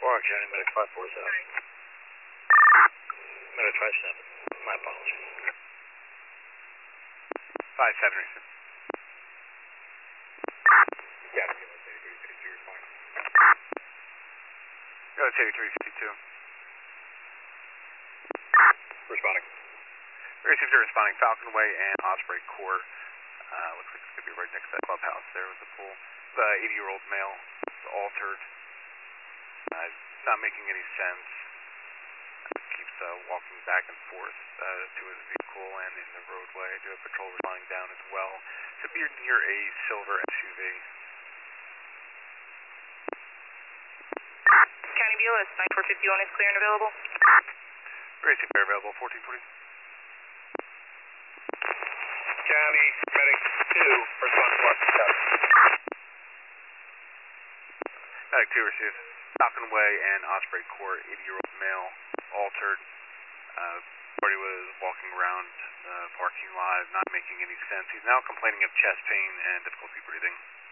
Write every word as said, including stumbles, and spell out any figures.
Warren County, medic five four seven. Medic five seven. My apologies. five seven, receive. Yeah, eighty-three fifty-two, you're fine. Go to eighty-three fifty-two. Responding. Received, you're responding. Falcon Way and Osprey Court. Uh, looks like it's going to be right next to that clubhouse there with the pool. The eighty-year-old male, altered. Uh, not making any sense. Uh, keeps uh, walking back and forth uh, to his vehicle and in the roadway. I do have patrol responding down as well. To be near a silver S U V. County B L S nine four fifty-one is clear and available. Racing clear available, fourteen forty. County, medic two, respond to Washington County. Medic two received. Falcon Way and Osprey Court, eighty-year-old male, altered. Uh, Party was walking around the parking lot, not making any sense. He's now complaining of chest pain and difficulty breathing.